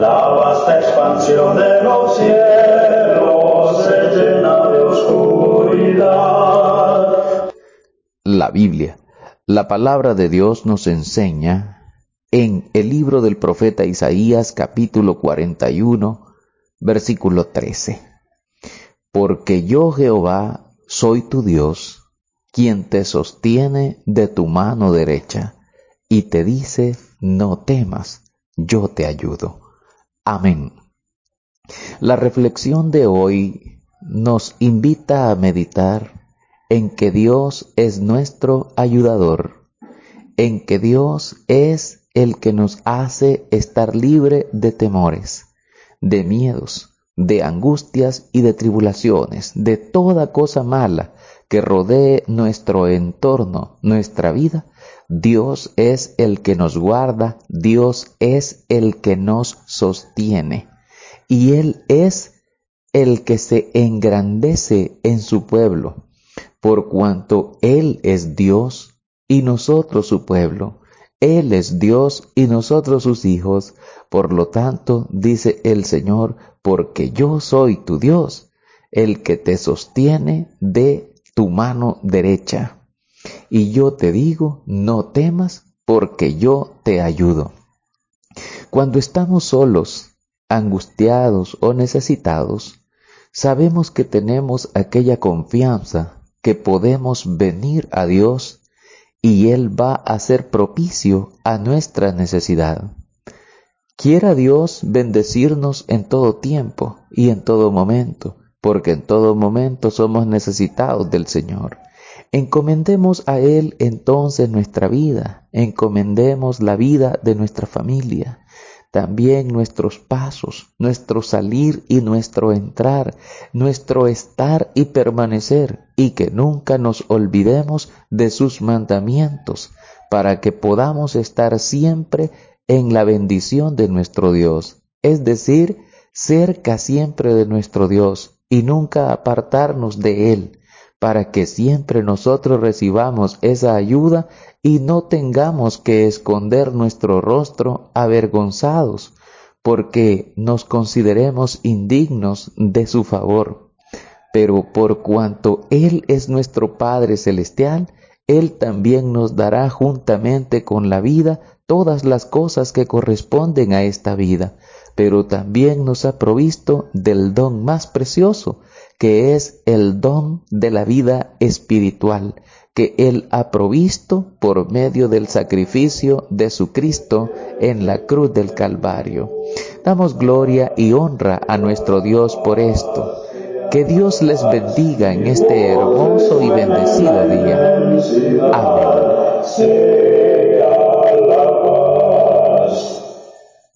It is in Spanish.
La vasta expansión de los cielos se llena de oscuridad. La Biblia, la palabra de Dios, nos enseña en el libro del profeta Isaías, capítulo 41, versículo 13. Porque yo, Jehová, soy tu Dios, quien te sostiene de tu mano derecha, y te dice, no temas, yo te ayudo. Amén. La reflexión de hoy nos invita a meditar en que Dios es nuestro ayudador, en que Dios es el que nos hace estar libre de temores, de miedos, de angustias y de tribulaciones, de toda cosa mala que rodee nuestro entorno, nuestra vida. Dios es el que nos guarda, Dios es el que nos sostiene, y Él es el que se engrandece en su pueblo, por cuanto Él es Dios y nosotros su pueblo. Él es Dios y nosotros sus hijos. Por lo tanto, dice el Señor, porque yo soy tu Dios, el que te sostiene de tu mano derecha. Y yo te digo, no temas, porque yo te ayudo. Cuando estamos solos, angustiados o necesitados, sabemos que tenemos aquella confianza que podemos venir a Dios y Él va a ser propicio a nuestra necesidad. Quiera Dios bendecirnos en todo tiempo y en todo momento, porque en todo momento somos necesitados del Señor. Encomendemos a Él entonces nuestra vida, encomendemos la vida de nuestra familia, también nuestros pasos, nuestro salir y nuestro entrar, nuestro estar y permanecer, y que nunca nos olvidemos de sus mandamientos, para que podamos estar siempre en la bendición de nuestro Dios, es decir, cerca siempre de nuestro Dios y nunca apartarnos de Él, para que siempre nosotros recibamos esa ayuda y no tengamos que esconder nuestro rostro avergonzados, porque nos consideremos indignos de su favor. Pero por cuanto Él es nuestro Padre Celestial, Él también nos dará juntamente con la vida todas las cosas que corresponden a esta vida, pero también nos ha provisto del don más precioso, que es el don de la vida espiritual, que Él ha provisto por medio del sacrificio de su Cristo en la cruz del Calvario. Damos gloria y honra a nuestro Dios por esto. Que Dios les bendiga en este hermoso y bendecido día. Amén.